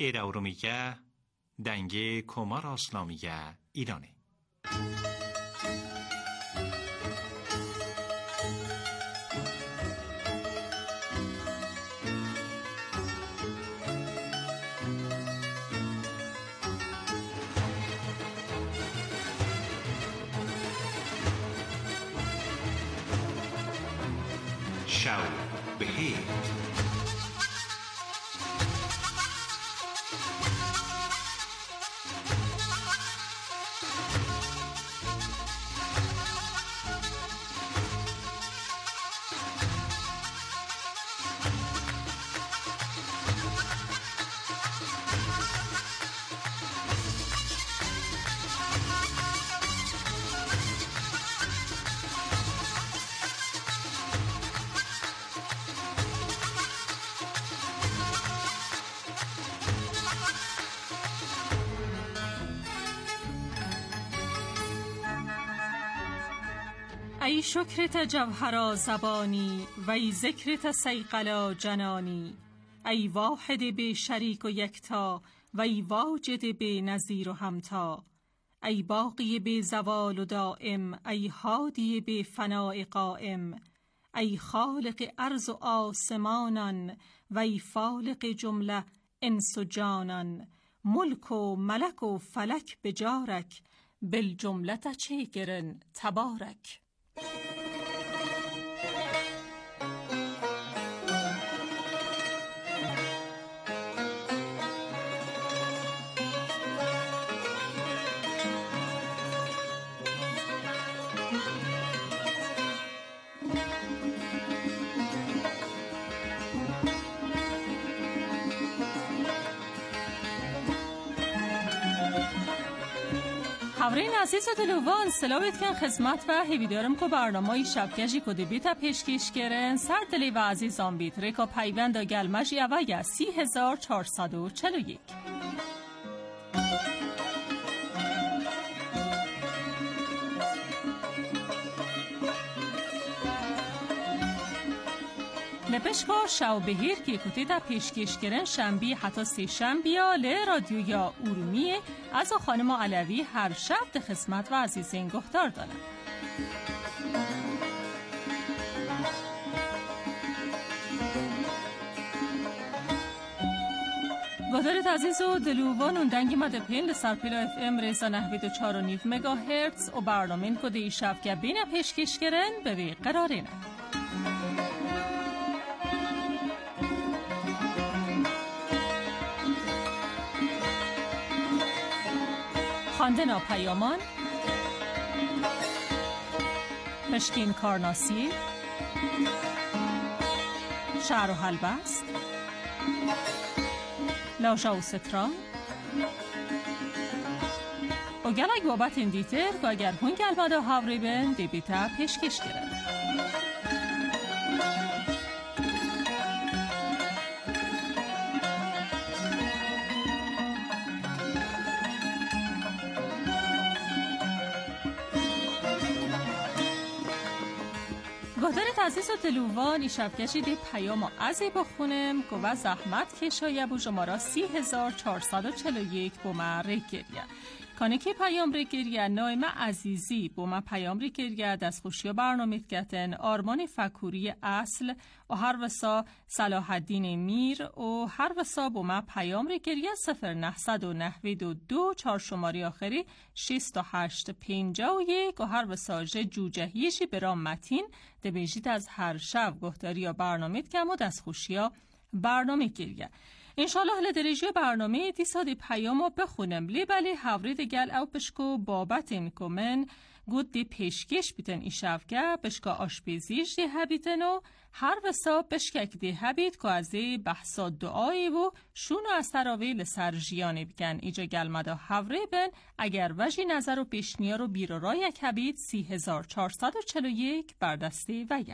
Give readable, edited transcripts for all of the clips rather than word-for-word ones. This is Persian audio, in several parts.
ایراورومیگه دنگه کمار اسلامیگه ایرانه. شو بخیر. ای شکرت جوهرا زبانی و ای ذکرت سیقلا جنانی، ای واحد به شریک و یکتا و ای واجد به نظیر و همتا، ای باقی به زوال و دائم، ای هادی به فناء قائم، ای خالق ارض و آسمانان و ای فالق جمله انس و جانان، ملک و ملک و فلک بجارک بالجملت چیگرن تبارک. خبرین عزیز و دلوان سلامت کن خدمت و هیویدارم که برنامه شبکشی کده بیتا پیشکش کرن سر دلی و عزیزان بیت ریکا پیوند و گلمش یوه 3441. لپشکار شو بهیر که کتی تا پیشکش کرن شنبی حتی سی شنبیا لی رادیو یا ارومیه از خانم علوی هر شب ده خدمت و عزیزین گفتار دارن. گفتارت عزیز و دلوان اندنگی مده پین لسر پیلا اف ام ریزا نحوید و 4.9 مگا هرتز و برنامین کده ای شب که بین پیشکش کرن به وی قرارینه. خواندن پیامان پشکین کارناسی شعر و حلبست لاژا و ستران و گلک بابت این دیتر و اگر هون گلمده هاوری بین دیبیتا پیشکش گرد. گفتارت عزیز و دلوان ای شبکشی دی پیام ازی بخونم که و زحمت کشایه بو جمارا 3441 بو من ریگریه کانه که پیام ریگریه نایمه عزیزی بو من پیام ریگریه دست خوشی برنامه گتن آرمان فکوری اصل و هر وسا صلاح الدین میر و هر وسا بو من پیام ریگریه 0992 4 شماری آخری 6851 و هر وسا جوجهیشی برام متین دبیجید از هر شب گفتاری یا برنامه کم و دست خوشی ها برنامه گریه. انشالله حال درجه برنامه دیسادی پیامو بخونم لیبالی هاورید گل او پشکو بابت میکومن گود دی پیشکش بیتن ای شفگه بشکا آشپیزیش دی هبیتن و هر وسا بشکک دی هبیت که از دی بحثا دعایی و شونو از تراوی لسر جیانه بکن ایجا گلمدا هاوری بن اگر وجی نظر و پیشنیا رو بیرو را یک هبیت 3441 بردستی ویم.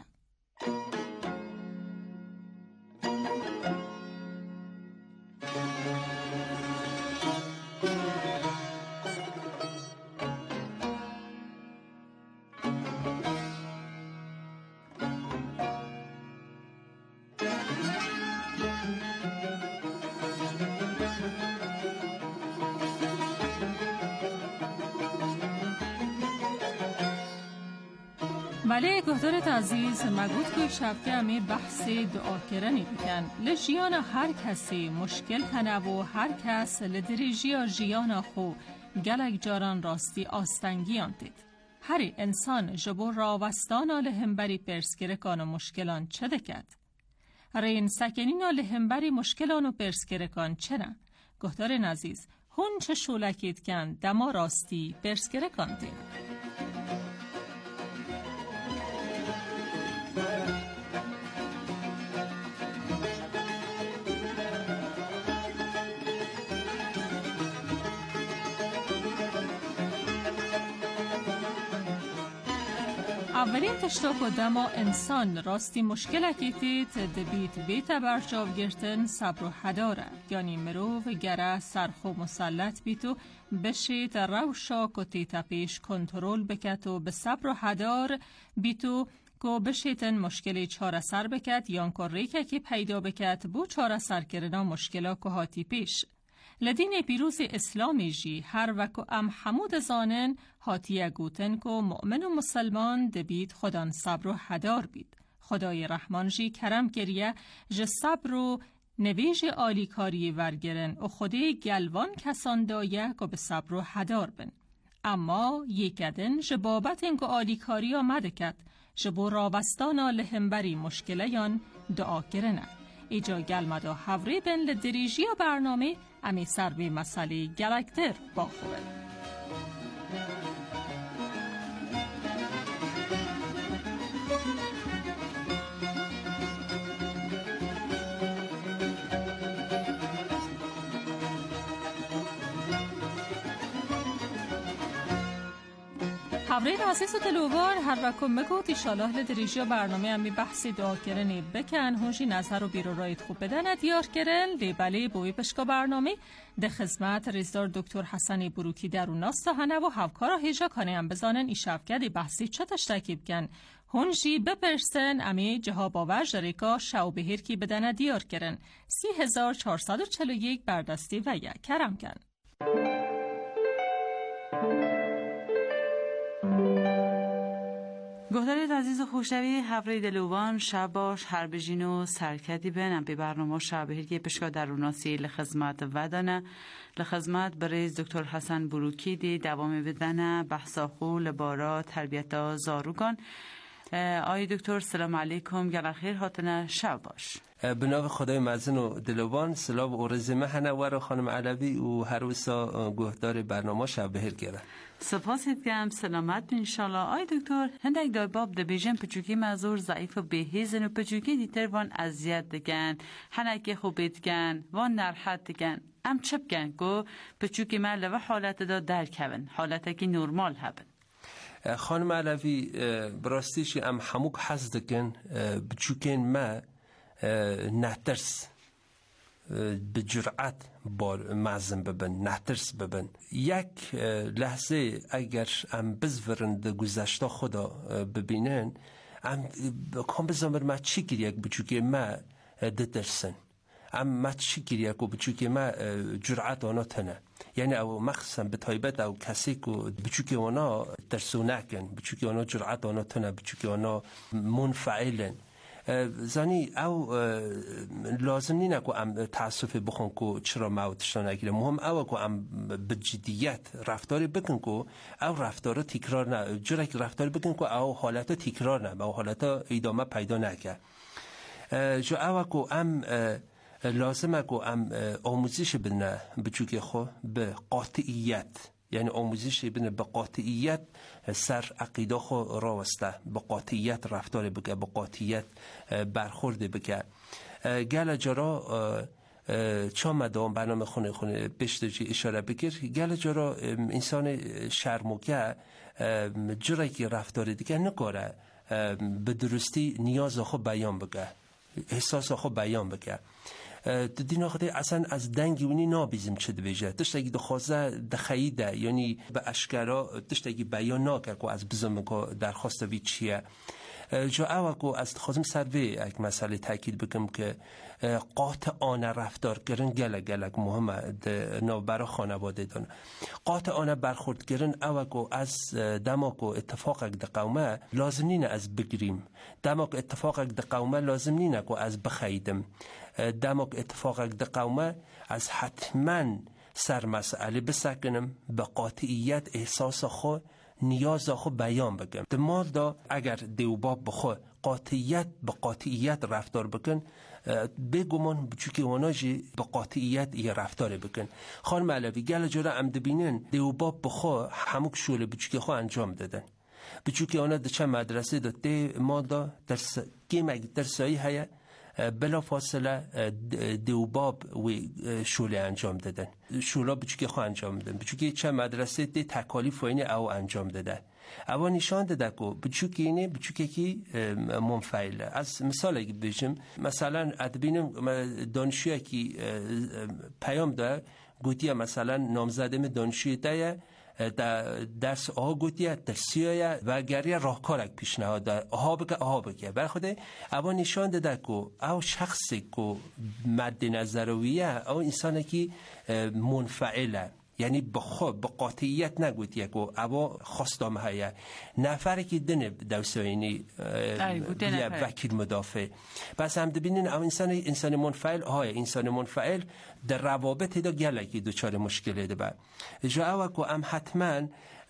بله گهدارت عزیز مگود کوی شبکه امی بحث دعا کرنی بکن لجیان هر کسی مشکل کنه و هر کس لدریجی یا جیان خو گلک جاران راستی آستنگیان دید. هر انسان جبور راوستان لهمبری پرسکرکان و مشکلان چه دکد؟ رین سکنین لهمبری مشکلان و پرسکرکان چه نه؟ گهدار عزیز هون چه شولکید کن دما راستی پرسکرکان دید. اولین تشتاک و دما انسان راستی مشکل اکیتیت دبیت بیت برچاو گرتن صبر و حداره یعنی مروف گره سرخ و مسلط بیتو بشیت روشا و تیتا پیش کنترول بکت و به صبر و حدار بیتو که بشیتن مشکلی چاره سر بکت یان که ریکه که پیدا بکت بو چاره سر کرنا مشکلا که هاتی پیش. لدین پیروز اسلامی جی هر وکو ام حمود زانن هاتیه گوتن که مؤمن و مسلمان دبید خودان صبر و حدار بید. خدای رحمان جی کرم کریه جه صبر و نویج آلیکاری ورگرن و خودی گلوان کسان دایه که به صبر و حدار بن. اما یکدن جه بابت انگو آلیکاری آمده کد جه بو راوستانا لهمبری مشکله یان دعا کرنه. ایجا گلمدا حوری بین لدریجی برنامه امی سر به مسئله گلکتر با خوبه. حوری عزیز و دلوار هر وکم مگوت ایشالله لدریجی برنامه امی بحثی دعا کرنی بکن هونجی نظر و بیرو رایت خوب بدن دیار کرن لیبلی بوی پشکا برنامه ده خدمت رزدار دکتر حسن بروکی در اون ناستا هنه و هفکارا هیجا کانه هم بزانن ای شفگدی بحثی چه تشتکی بکن هونجی بپرسن امی جهاب آور جریکا شو بهیر کی بدن دیار کرن 3441 بردستی و یک کرم کن. گهدارت عزیز و خوشوی حفره دلوان شب باش هر بجین و سرکتی بینم به برنامه شب هرگی پشکا در اوناسی لخزمت ودانه لخزمت بریز دکتر حسن بروکی دی دوام بدنه بحثا خو لبارا تربیتا زاروگان. آی دکتر سلام علیکم گل خیر هاتنه شب باش. بناو خدای مزن و دلوان سلام و رزمه هنوار خانم علوی و هر وسا گهدار برنامه شب بهر گره. سپاس هدگم سلامت انشالله. آی دکتر هندک دای باب ده بیجن پچوکی مزور ضعیف و بهیزن و پچوکی دیتر وان ازیاد دگن هنکی خوب دیگن وان نرحت دگن ام چپ گن گو پچوکی مل و حالت دا درکون حالت که نورمال هبن. خانم علوی براستیش ام هموک حز دکن بچوکین ما نترس به جرأت بار معزم ببن نترس ببن یک لحظه اگر ام بزورند گذشته خدا ببینن ام کام بزامر ما چی کریک بچوکی ما دترسن ام ما چی کریک و بچوکی ما جرأت آنا تنه یعنی او مخصوصا به تایبت او کسی که بچوکی آنا ترسونه کن بچوکی آنا جرأت آنا تنه بچوکی آنا منفعلن زانی او لازم نینه که ام تاسف بخون که چرا موتش نگیره مهم او که ام به جدیت رفتاری بکن که او رفتار تکرار نه جوری که رفتاری بکن که او حالت تکرار نه او حالت ادامه پیدا نکه جو او که ام لازمه که ام آموزش بنه بچوکی خو به قاطعیت یعنی آموزش بینه به قاطعیت سر عقیده خو راوسته به قاطعیت رفتار بگه به قاطعیت برخورد بگه گل جرا چا مدام برنامه خونه بشتجی اشاره بگیر گل جرا انسان شرموگه جرایی که رفتار دیگه نکاره به درستی نیاز خو بیان بگه احساس خو بیان بگه دینا خدای اصلا از دنگیونی نابیزم چه دویجه تشتگی دخوازه دخیده یعنی به اشکرا تشتگی بیان ناکر که از بزرم که درخواست وی چیه جا اوکو از خودم سروی یک مسئله تاکید بکنم که قاطعانه رفتار کردن گلک مهمه نو برای خانواده دان. قاطعانه برخورد کردن اوکو از دماغ و اتفاق د قومه لازم نینه از بگیریم، دماغ اتفاق د قومه لازم نینه که از بخیدم، دماغ اتفاق د قومه از حتما سر مسئله بسکنم، به قاطعیت احساس خود نیاز خو بیان بگم. دمال دا اگر دیوباب بخو قاطعیت به قاطعیت رفتار بکن، بگمان بچوکی وناجی به قاطعیت یه رفتار بکن. خانم علوی گل جورا عمد بینن دیوباب بخو هموک شوله بچوکی خو انجام دادن. بچوکی اونا ده چه مدرسه ده مال دا درس گیم اگه درسایی هیا بلا فاصله دیوباب و شوله انجام دادن. شولا بچوکی خو انجام دادن. بچوکی چه مدرسه ده تکالیف و اینه او انجام داده. اول نشان داده که بچوکی اینه بچوکی کی منفعله. از مثال اگه بگم مثلا ادبینم دانشجویی کی پیام داد گویی مثلا نامزدم دانشجویی ده درس آها گویی درسیه و گری راهکارک پیشنهاد آها بگه برای خود اول نشان داده که او شخصی که مد نظرویه او انسانی که منفعله، یعنی به قاطعیت نگوید یک او خواستام هیا نفری که دنه دوساینی وکیل مدافع بس هم ببینین او انسان منفعل انسان منفعل در روابط دا گلکی دوچار مشکله ده با جا او که ام حتما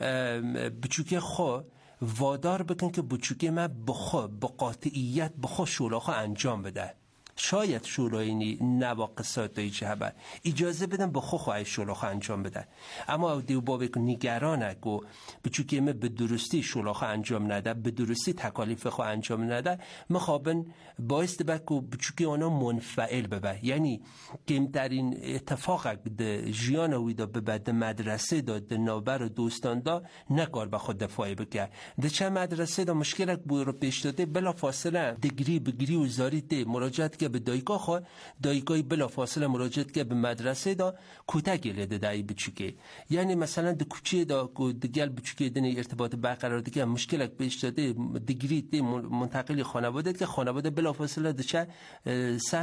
بچوکی خو وادار بکن که بچوکی ما به قاطعیت به شولاخو انجام بده. شاید شورای نواقصاتی جهبه اجازه بدن به خواهی شولاخ انجام بده، اما دیو بابی که نگرانه که بچوکی ما به درستی شولاخ انجام نده، به درستی تکالیف خو انجام نده، مخابن باعث به که بچوکی آنها منفعل ببه. یعنی کمترین اتفاق ده جیان ویدا ببه ده مدرسه ده نوبر و دوستان دا نکار به خود دفاعی بکه. ده چه مدرسه دا مشکل بو رو پیش داده بلا فاصله دگری بگری و زاری ده مراجعت که به دایکا خو دایکای بلا فاصله مراجعت که به مدرسه دا کوتاه گله دای بچوکی. یعنی مثلا د کوچه دا دگل بچوکی دنه ارتباط برقرار ده که مشکل پیش داده دگری ده منتقلی خانواده که خانواده بلا فاصله دچه سر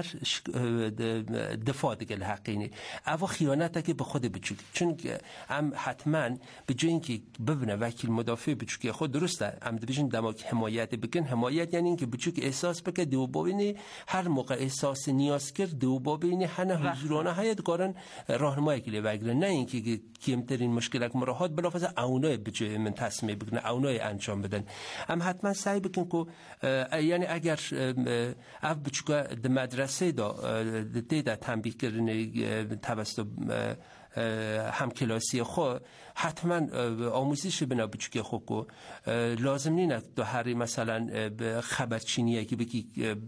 دفاع دگل حقینی اوا خیانت که به خود بچوکی، چون هم حتما به جای اینکه ببینه وکیل مدافع بچوکی خود درسته هم بجن دماغ حمایت بکن. حمایت یعنی اینکه بچوک احساس بکنه دیو بابینی هر موقع احساس نیاز کرد دیو بابینی هنه حضورانه هایت کارن راهنمایی کلی بگیره، نه اینکه کمترین مشکلات مراحات بلافاصله اونای بجای من تصمیم بگیرن اونای انجام بدن. هم حتما سعی بکن که یعنی اگر اف بچوکا د مدرسه دا تنبیه کردن توسط هم کلاسی خو حتما آموزش بنا بچوکی خو کو لازم نینه دو هر مثلا خبرچینیه که بگی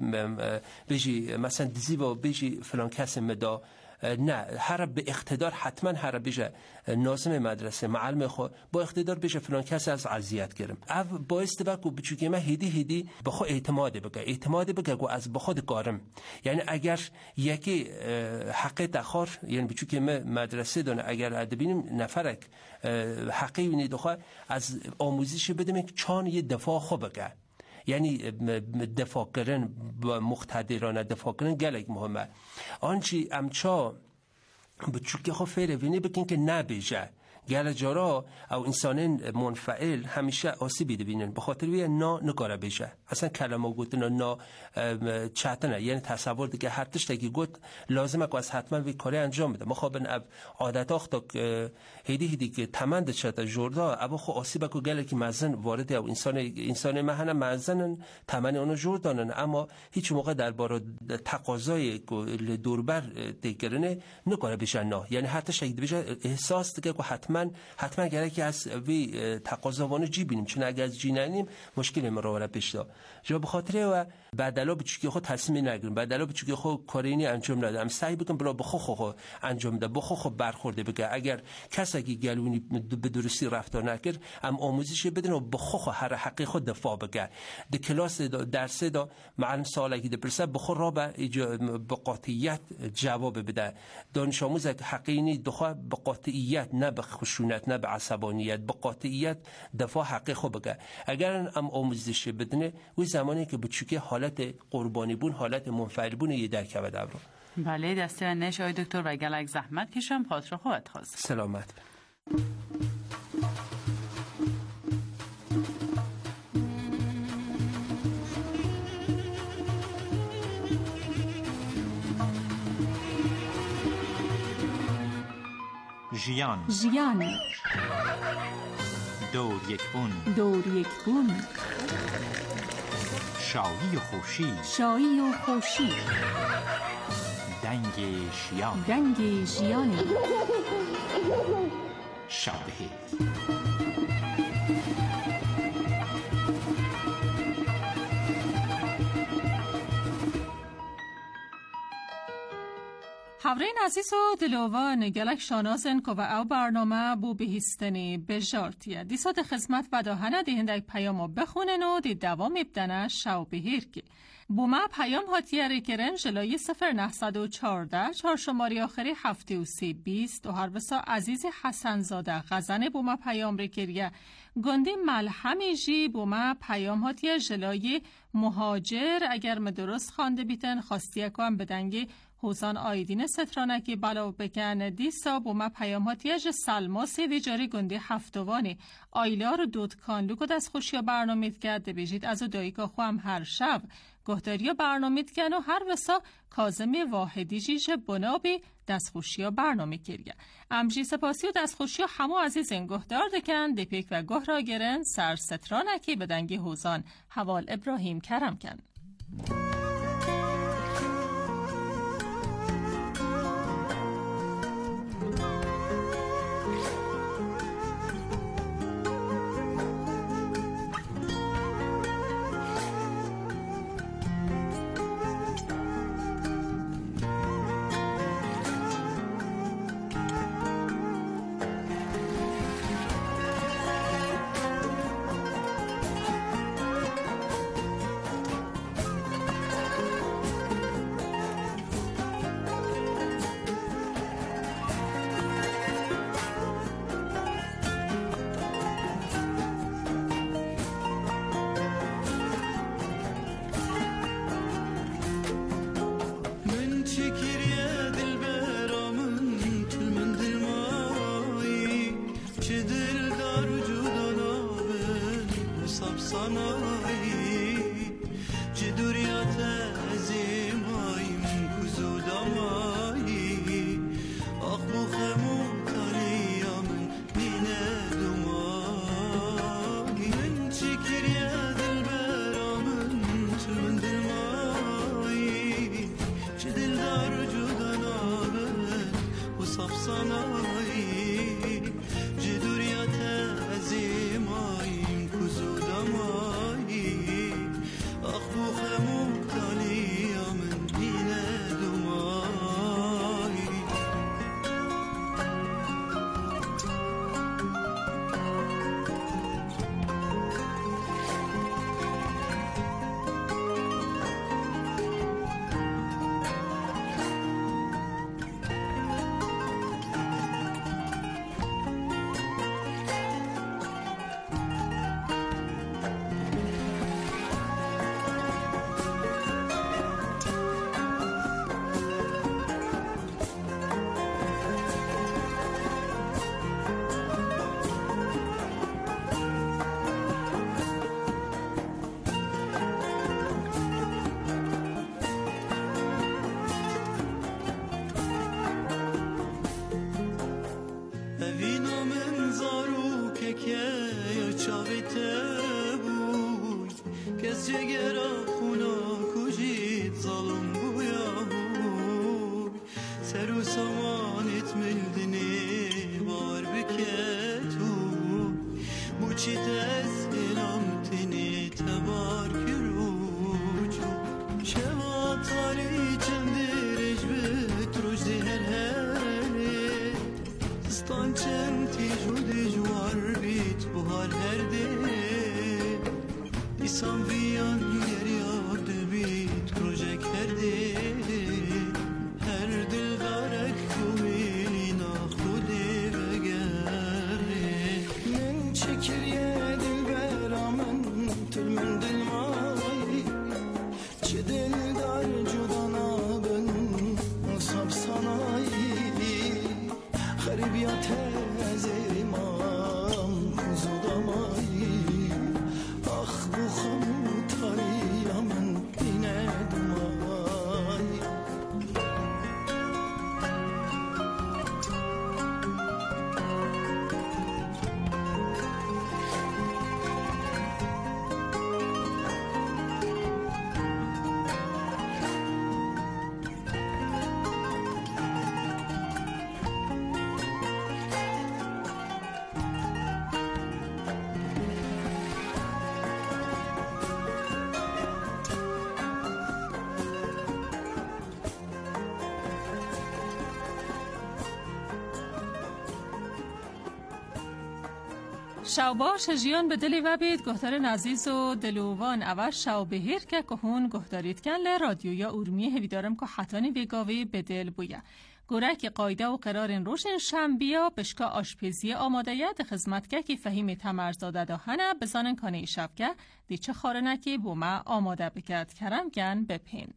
بجی مثلا دیزی و بجی فلان کس مدا، نه هر به اقتدار حتما هر بشه ناظم مدرسه معلم خو با اقتدار بشه فلان کس از اذیت کردم او باعث به کو بچوکی ما هدی به خو اعتماد بگه کو از به خود کارم. یعنی اگر یکی حق تخار یعنی بچوکی ما مدرسه دونه اگر ادبینیم نفرک حقی بینید خو از آموزش بدم چان یه دفاع خو بگه، یعنی دفاع کردن با مقتدرانه دفاع کردن گلک مهمه. آنچه امچا بچوکی خو فعل وینی بکن که نبیجه گل جارا او انسان منفعل همیشه آسیبی بینن به خاطر وی نکاره بشه اصلا کلمه گفتن نا چاتنه، یعنی تصور دیگه هر تشتکی گفت لازمه که از حتما وی کاری انجام بده. مخابن اب عادت اختا هدی که تمند چتا جوردا ابو خو آسیبه که گله که مزن وارد او انسان مهنه مزنن تمن اونو جوردانن، اما هیچ موقع درباره تقاضای دوربر دیگرنه نکاره بشه نه، یعنی هر تشتکی بشه احساس دیگه که حتما گره که از وی تقاضاوانو جی بینیم، چون اگه از جی نینیم مشکل مراوره پیش دا جا بخاطره و بعدلا بچوکی خود تصمیم نگیریم، بعدلا بچوکی خود کارینی انجام نده، هم سعی بکن بلا بخو انجام ده، بخو برخورده بگه. اگر کسی که گلونی به درستی رفتار نکرد هم آموزش بدن و بخو هر حقی خود دفاع بگه. ده کلاس درسه دا معلم سوالی که دپرسه بخو را به قاطعیت جواب بده. دانش آموز حقینی دخواه به قاطعیت نه به خشونت، نه به عصبانیت، به قاطعیت دفاع حقی خوب بگه. اگر هم آموزش بدنه و زمانی که بچوکه حالت قربانی بون، حالت منفعل بون یه درک و دبرو. بله دسته و نش آی دکتر و گلک زحمت کشم پاتر خواهد خواست. سلامت. ژیان دور یک بون شایی و خوشی دنگ ژیان شابهیر. حورین عزیز و دلوان گلک شانازن که و او برنامه بو بهیستنی بجارتیه دیساد خدمت و داهنه دیهنده پیامو بخونن و دی دوام ابدنه شو بهیر که بو ما پیام هاتیه ریکرن جلوی 0914 چهارشماری آخری 7320 و هر بسا عزیز حسن زاده غزن بو ما پیام ریکریه گندی ملحمی جی بو ما پیام هاتیه جلوی مهاجر اگر مدرست خانده بیتن خواستیه کنم بدنگی حوزان آیدین سترانکی بلاو بکن دیسا بو ما پیاماتیج سلماسی دیجاری گندی هفتوانی آیلار دودکان لوکو دست خوشی برنامیت کرده بیجید از او داییکا خوام هر شب گهداری برنامیت کن و هر وسا کازمی واحدی جیش بنابی دست خوشی برنامه کریه امجی سپاسی و دست خوشی همو عزیز این گهدار دکن دیپیک و گه را گرن سر سترانکی بدنگی حوزان حوال ابراهیم کرم کن. Some شاوباش جیان به دلی و بید گهتر نزیز و دلووان اوش شاوبهیر که کهون گهتاریت کن ل رادیو یا اورمی هویدارم که حتانی بگاوی به دل بویا گورک قایده و قرار روشن شنبیا بشکا آشپزی آماده ید خدمت که فهیم تمرزاده دهنه بزانن کانه شبکه دیچه خارنکی بوما آماده بکرد کرم گن بپین.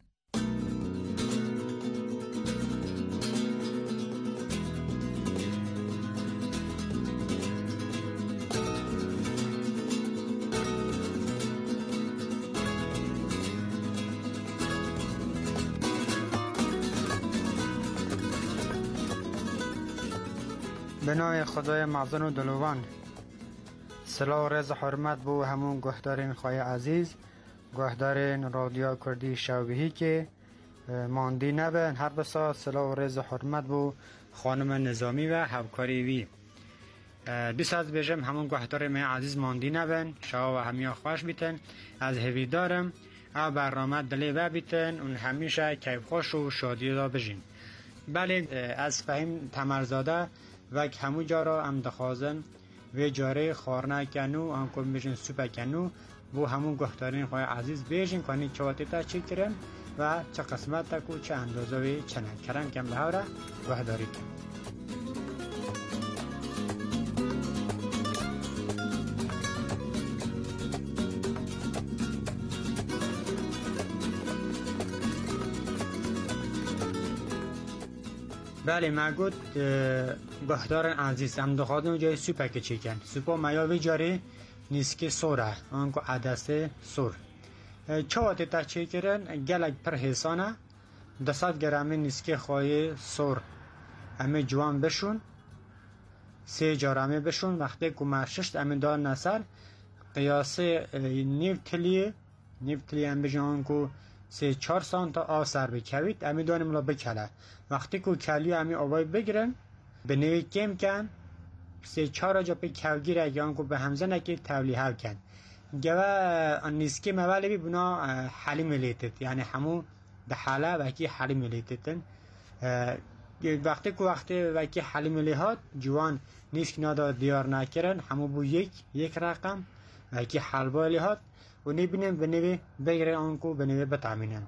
به نام خدای معزن و دلوان. سلام و رضا حرمت بو همون گهدارین خواهی عزیز، گهدارین رادیو کردی شاوبهی که ماندی نبن. هر بسا سلام و رضا حرمت بو خانم نظامی و همکاری وی. بیست از بیشم همون گهدارین عزیز ماندی نبن، شما و همیا خوش بیتن. از هوی دارم او برنامه دلی و بیتن اون همیشه کیف خوش و شادی دا بجین. بله از فهیم تمرزاده و همو جارا هم دخوازن و جاره خارنه کنو هم بیشن سوپه کنو بو همون گهدارین خواه عزیز بیشن کنی چواتی تا چی کرن و چه قسمت تا کو چه اندازه و چه نکرن کم به هوره گهداری کن. بله ما گفت گهدارن عزیز هم دخوادن جای سوپه که چی کن سوپا میاوی جاری نیسکی سوره آنکو عدسته سور چواتی تا چی کرن گلک پر حسانه 200 گرمی نیسکی خواهی سور همه جوان بشون 3 جارمه بشون وقتی که مرششت همه دار نسر قیاسه نیو تلی هم بجان که 3-4 سانتا آب سر بکوید امی دانیم لا بکله وقتی که کلیو امی آبای بگیرن به نوی کم کن 3-4 جا پی کوگیر اگه که به همزه نکی تولیه کن گوه نیسکی مولی بی بنا حلی ملیتت یعنی همون ده حاله وکی حلی ملیتتن وقتی وکی حلی ملیهات جوان نیسک نادا دیار نکرن همون بو یک رقم وکی حلبا لیهات و نبینیم به نوی بگیره آنکو به نوی بتامینن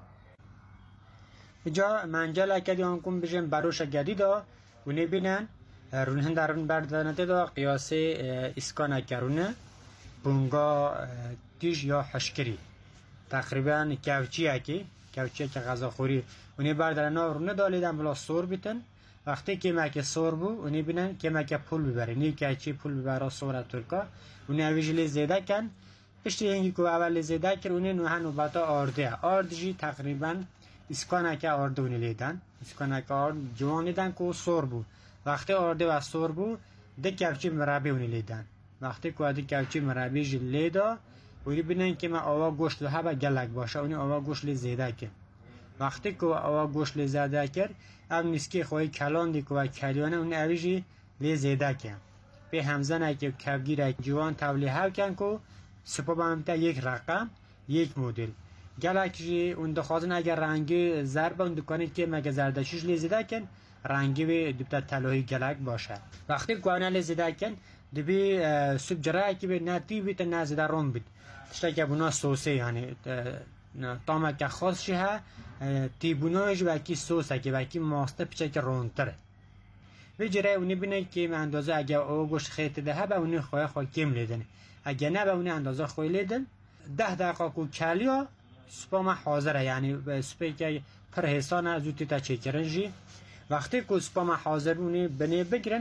جا منجل اکدی آنکو بجیم بروش گدی دا و نبینن رونهن در رون بردانده دا قیاس اسکان اکرونه بونگا تیج یا حشکری تقریبا کوچی که غذا خوری و نی بردارن رونه دالیدن بلا سور بیتن وقتی که مکه سور بو و نبینن که مکه پول ببره نی که چی پول ببره سور ترکا و نی اویجلی زیده کن پشتی هنگی که اول زیده کرونه نوها نوبتا آردجی تقریبا اسکانه که آردونی لیدن اسکانه که آرد جوان لیدن که سور بود وقتی آرده و سور بود ده کفچی مربی اونی لیدن وقتی که ده کفچی مربی جی لیدا ولی بینن که ما آوا گوشت ها با گلک باشه اونی آوا گوشت لی زیده که وقتی که آوا گوشت لی زیده کرد ام نیسکی خواهی کلان دی که و کلیانه اونی اویجی لی زیده که به همزنه که کفگیر جوان تولیه کن که سپا بامتا یک رقم یک مدل گلکشی اون دخوازن اگر رنگی زرد اون دکانید که مگه زردشیش لیزیده کن رنگی به دوبتا تلوهی گلک باشه وقتی گوانه لیزیده کن دبی سوپ جرعه که به نتی بیت نزیده رون بید تشتا که بونا سوسه یعنی تامه که خاص شه تیبونایش وکی سوسه که وکی ماسته پیچه که رونتره و جرعه اونی بینه که اندازه اگه او گوشت خیط ده به اونی خواه کم لیدنه اگه نه به اون اندازه خوی لیدن 10 دقیقه کو کلیا سپا ما حاضره یعنی سپی که پر حسان زودی تا چکرنجی وقتی که سپا ما حاضر اونی بنی بگیرن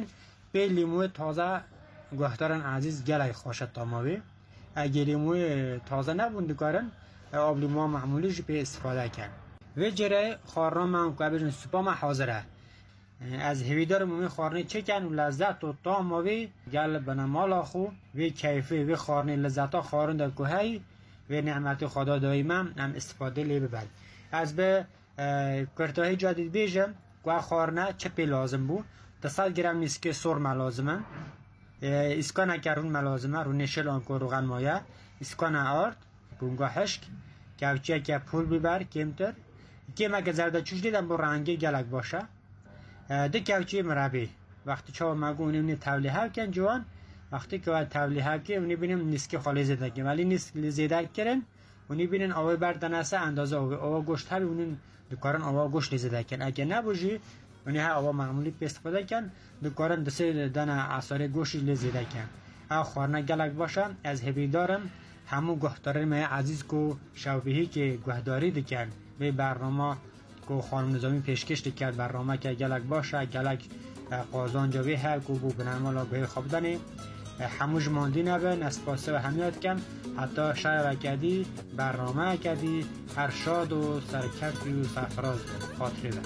به لیمو تازه گهدارن عزیز گلای خوشت تاماوی. اگه لیمو تازه نبوند کارن آب لیمو معمولیش به استفاده کن. و جره خارنا من قبل سوپا ما حاضره. از هویدار مومی خارنی چکن و لذت و تاماوی گل بنمالا خو و کیفی و خارنی لذتا خارن در کوهی و نعمت خدا دایمم هم استفاده لی ببر. از به کرتاهی جدید بیجم که خارنه چپی لازم بود. 200 گرم میسک سرم لازمه. اسکان کرون ملازمه رو نشل آنکو روغن مایه. اسکان آرد بونگا هشک کوچه که پول ببر کمتر که مگه زرده چوش دیدم با رنگی گلک باشه. ده کوچه مربی وقتی چاو مگو اونی تولیه کن جوان وقتی که باید تولیه که اونی بینیم نیسکی خالی زده که ولی نیسک زیده کرن اونی بینن آوه بردن است اندازه آوه گوشت هر اونی دکارن آوه گوشت زده کن اگه نبوشی اونی ها آوه معمولی پی استفاده کن دکارن دسته دن اثار گوشت زده کن او خورنه گلک باشه از هبی دارم همون گهداری من عزیز کو شوبهی که گهداری دکن به برنامه کو خانم نظامی پیشکش کرد برنامه که گلک باشه گلک قازان جوی هر کو بو بنرمالا به خوابدنی هموش ماندی نبن اسپاسه و همیات کم حتی شعر کدی برنامه کدی ارشاد و سرکفی و سرفراز خاطره ده.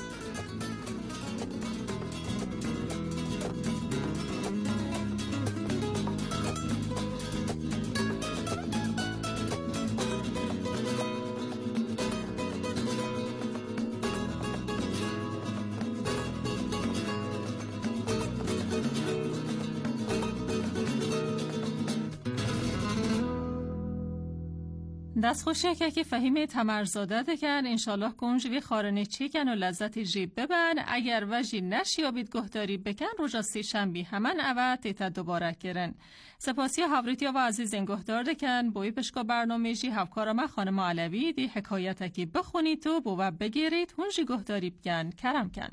دستخوشی که فهیم تمرزاده دکن انشالله کنج وی خارنه چیکن و لذت جیب ببن اگر وجی نشیابید گهداری بکن روژا سی شنبی همن اوه تیتا دوباره کرن. سپاسی هاوریتیا و عزیز این گهدار دکن بوی پشکا برنامه جی هفکارم خانم علوی دی حکایت که بخونید تو بو بگیرید هنجی گهداری بکن کرم کن.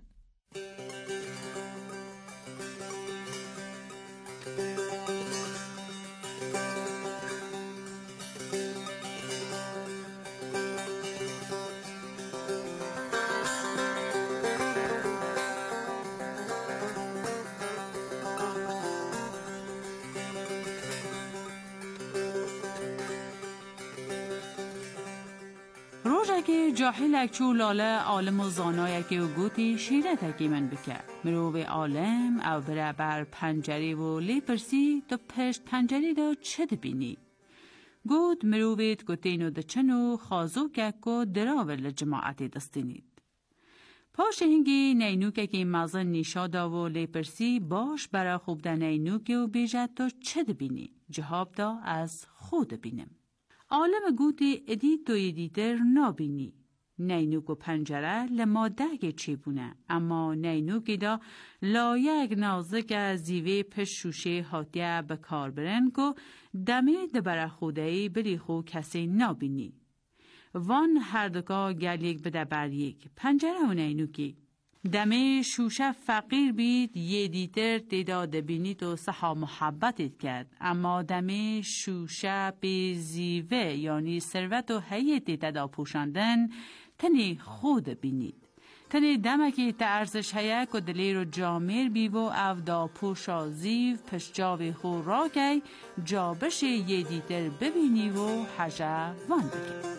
که جاهل چو لاله عالم و زانای که و گوتی شیره تکی من بکر مرو به عالم او بره بر پنجری و لی پرسی تو پشت پنجری دا چه دبینی گوت مرو بیت گوتینو دچنو خازو که که دراول جماعتی دستینید پاش هنگی نینوکه که مازن نیشادا و لی پرسی باش برا خوب دا نینوکه و بیجد تو چه دبینی جواب دا از خود بینم عالم گوتی ادی توی دیتر نابینی. نینوک و پنجره لماده چی بونه اما نینوکی دا لایک نازک زیوه پش شوشه هاتیه بکار برن که دمه دبر خودهی بلی خو کسی نابینی. وان هر دکا گل یک بده بر یک پنجره و نینوکی. دمه شوشه فقیر بید یه دیتر تعداد بینید و صحا محبتت کرد اما دمه شوشه به زیوه یعنی ثروت و حیات تعداد پوشاندن تنی خود بینید تنی دمکی تا ارزش حیک و دلی رو جامیر بیو او دا پوشا زیو پش جاوی خو را گی جابش یه دیتر ببینی و حجه وان بکی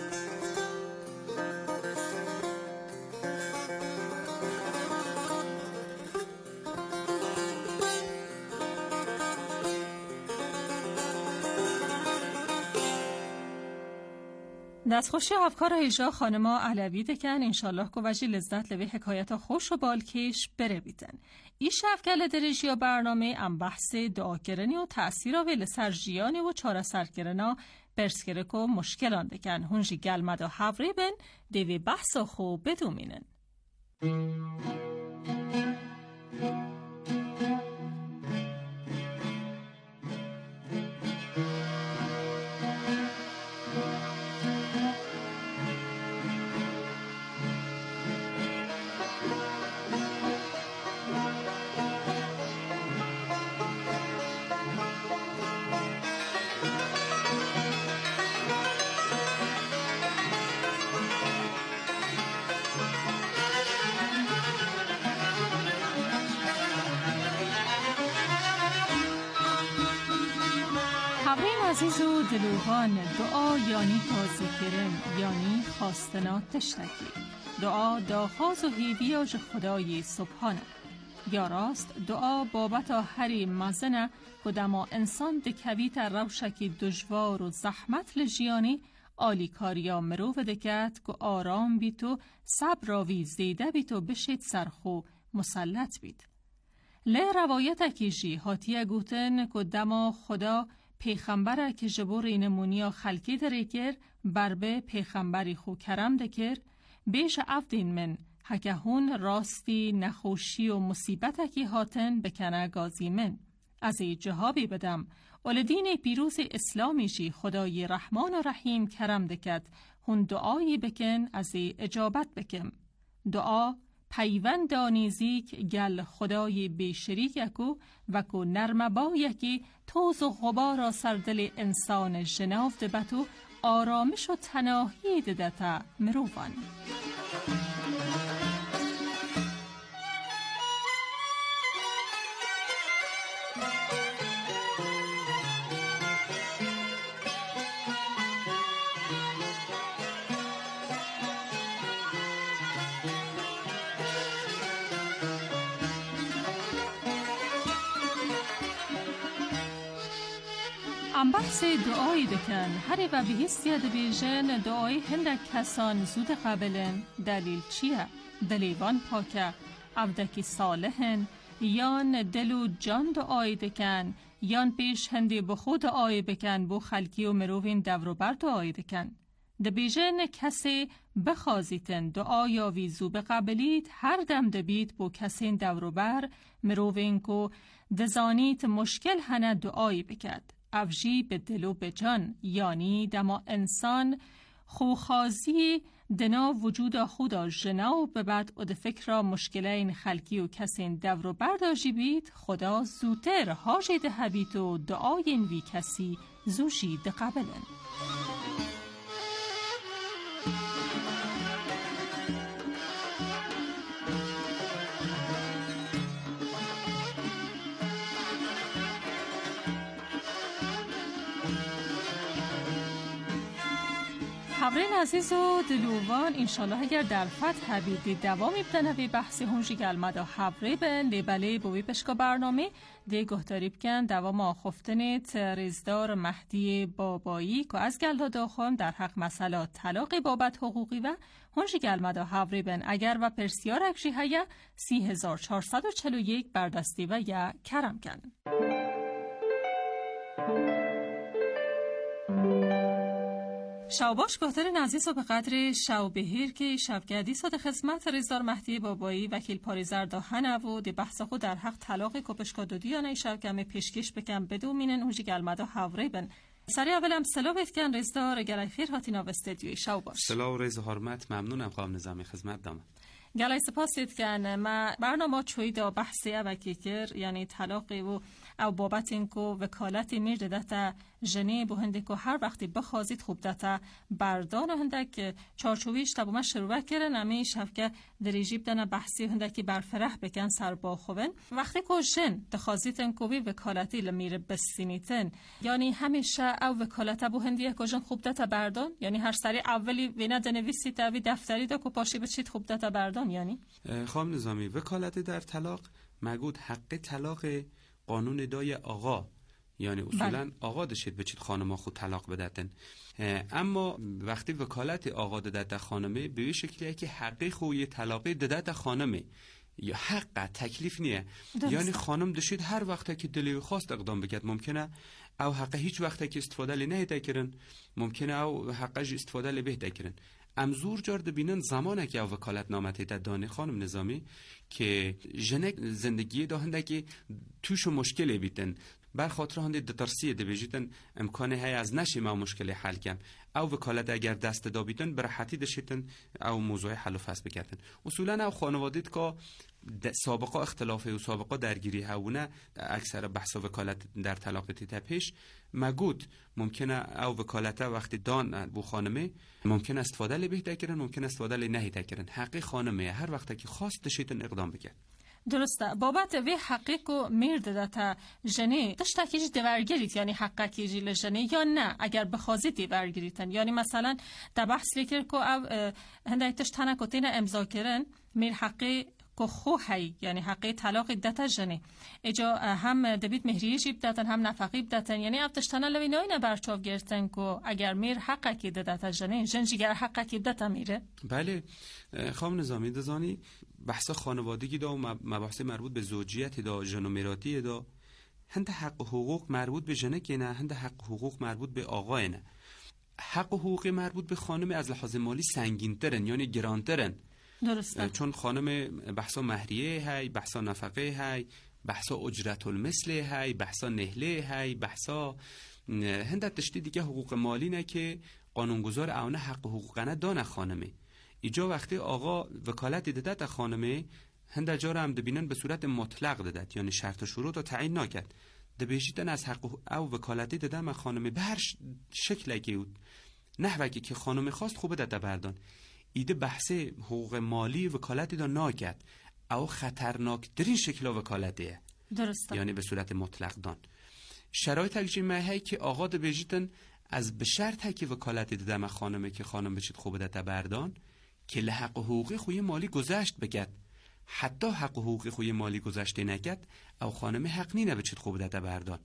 دستخوشی افکار ایجا خانما علوی دکن انشالله که وجی لذت لوی حکایت خوش و بالکش بره بیتن. ای شفگل درجی و برنامه ام بحث دعا کرنی و تأثیر و لسر جیانی و چاره سر کرنا برسکرک و مشکلان دکن هنجی گلمد و حوری بن دوی بحث و خوب بدومینن. حبرین عزیز و دلوان، دعا یعنی تازی کرن، یعنی خواستنا تشتکی. دعا داخواز و هیویاج خدای سبحانه. یا راست دعا بابت هری مزنه که دما انسان دکویت روشکی دجوار و زحمت لجیانی آلی کاریا مروف دکت که آرام بیت و صبر راوی زیده بیت و بشید سرخو مسلط بیت. لی روایت اکیجی حاتیه گوتن که دما خدا پیغمبره که جبور اینمونیا خلکی درکر بربه پیغمبری خو کرم دکر بیش افدین من حکهون راستی نخوشی و مصیبت اکی هاتن بکنه گازی من. از ای جهابی بدم ولدین پیروز اسلامی جی خدای رحمان و رحیم کرم دکت هون دعایی بکن از ای اجابت بکم. دعا پیوند دانیزیک گل خدای بیشریک اکو وکو نرمبا یکی توز و غبار سردل انسان جناف دبتو آرامش و تناهی ددتا مروفان. ام بحث دعایی دکن هری و بهیستیه دبیجن دعای هندک کسان زود قبلن دلیل چیه؟ دلیوان پاکه عبدکی صالحن یان دلو جان دعایی دکن یان پیش هندی بخود دعایی بکن بو خلکی و مروین دوروبر دعایی دکن. دبیجن کسی بخوازیتن دعایا ویزو بقبلیت هر دم دبید بو کسین دوروبر مروین کو دزانیت مشکل هنه دعایی بکد. افجی به دل و به جان یعنی دما انسان خوخازی دنا وجود خدا جناو به بعد و ده فکر را مشکله این خلکی و کسین دور و برداشی بید خدا زودتر هاجی ده هبید و دعاین وی کسی زوشی ده قبلن. حبرین عزیز و دلوان انشالله اگر در فتح بیدی دوامی بدنوی بحثی هنجی گلمدا حبری بن لیبله بوی پشکا برنامه دی گهداری بکن دوام آخفتنیت ریزدار مهدی بابایی که از گلها داخل در حق مسئله طلاق بابت حقوقی و هنجی گلمدا حبری بن اگر و پرسیار اکشی هیا 3441 بردستی و یا کرم کن. شاوباش گهتر عزیز و به قدر شاوبهیر که شبگردی صد خدمت ریزدار مهدی بابایی وکیل پاریزر داهنه و دی بحث خود در حق طلاق کپشکا دودیانه شبگم پیشکش بکن بدو مینن اونجی گلمدا حوری بن. سری اولم سلام بتکن ریزدار گلای خیر هاتینا و استدیوی شاوباش. سلام ریز حرمت ممنونم خانم نظامی خدمت دامن. گلای سپاسید کن ما برنامه چوی دا بحثی اوکی کر یعنی طلاقی و او بابت اینکو وکالتی میرده دتا جنی بو هندکو هر وقتی بخوازید خوب دتا بردان هندک چارچوبیش تبو ما شروع کردن امی شفکه دریجی بدن بحثی هندکی برفرح بکن سر با خوبن وقتی که جن دخوازیتن کوی وکالتی لمیره بسینیتن یعنی همیشه او وکالت بو هندیه که جن خوب دتا بردان یعنی هر سری اولی وینا دنویسی تاوی دفتری دا که پاشی بچید خوب دتا بردان یعنی خانم نظامی وکالت در طلاق مگود حق طلاق قانون دای آقا یعنی اصولا آقا داشتید بچید خانما خود طلاق بدتن اما وقتی وکالت آقا دادت خانمه به شکلیه که حقی خوی طلاقی دادت خانمه یا حق تکلیف نیه یعنی خانم داشتید هر وقت که دلی خواست اقدام بکرد ممکنه او حق هیچ وقت که استفاده لی نهیده کرن ممکنه او حقش استفاده لی بهده کرن امزور جارده بینن زمانه که او وکالت نامته دانه خانم نظامی که جنک زندگی داهنده که توش مشکلی بیتن بر خاطر هنده دترسیه ده بجیتن امکانه های از نشی ما مشکل حل کن او وکالت اگر دست دا بیتن برحتی دشتن او موضوع حل و فصل بکردن اصولا او خانوادید که سابقه اختلافه و سابقه درگیری هونه اکثر بحث وکالت در طلاق تپش مگود ممکنه او وکالت وقتی دان بو خانمه ممکن استفاده لی بهده کرن ممکن استفاده لی نهیده کرن حقی خانمه هر وقت که خواست دشتن اقدام بکرد درسته. بابت وی حقیق و مرد تا جنه تشتا کیجی دیورگیریت یعنی حقا کیجی لجنه یا نه اگر بخوازی دیورگیریتن یعنی مثلا در بحث لیکر که او هنده تشتانه کتین امضا کرن میر حقی که خو هی یعنی حقی طلاق دتا جنه اجا هم دبیت مهریشی بدتن هم نفقی بدتن یعنی او تشتانه لوی ناینه برچاو گرتن که اگر میر حقا کی دتا جنه جنجیگر حقا کی دتا میره. بله خانم نظامی دزانی بحث خانوادگی دا و مباحث مربوط به زوجیت دا جنومیراتی دا هند حق و حقوق مربوط به جنه که نه هند حق و حقوق مربوط به آقای نه. حق و حقوق مربوط به خانم از لحاظ مالی سنگین ترن یعنی گران ترن. درسته. چون خانم بحثا مهریه هی، بحثا نفقه هی، بحثا اجرت المثل هی، بحثا نهله هی، بحثا هند تشتی دیگه حقوق مالی نه که قانونگذار اونه حق و حقوق نه دانه خانمه. ایجا وقتی آقا وکالت دادت از خانمه هند جا هم دبینن به صورت مطلق دادت یعنی شرط و شروط رو تعیین نکرد دبیشیدن از حق او وکالتی دادن از خانمه به هر شکلی که بود نحوکی که خانمه خواست خوبه داده بردان ایده بحث حقوق مالی وکالتی دا نکرد او خطرناک ترین شکل وکالتیه. درسته. یعنی به صورت مطلق دان شرایط تکجیمه هایی که آقا دبیشیدن از به شرط هایی که وکالتی دادن از خانمه که خانم بشید خوبه داده بردان که لحق حقوقی خوی مالی گذشت بگد حتی حق حقوقی خوی مالی گذشته نکد او خانم حق نینه بچید خوب داده بردان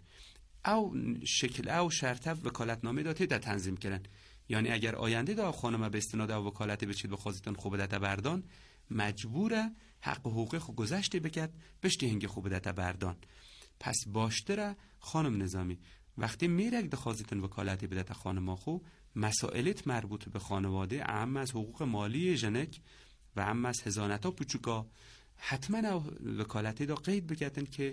او شکل او شرطه وکالتنامه داده ده تنظیم کردن یعنی اگر آینده دا خانم به استناد او وکالت بچید بخواستن خوب داده بردان مجبوره حق حقوقی خو گذشته بگد بشتی هنگ خوب داده بردان. پس باشتره خانم نظامی وقتی میره دخواستن وکالتی بدت خانم خو مسائلت مربوط به خانواده اهم از حقوق مالی جنک و اهم از هزانتا پوچوکا حتما او وکالتی دا قید بگتن که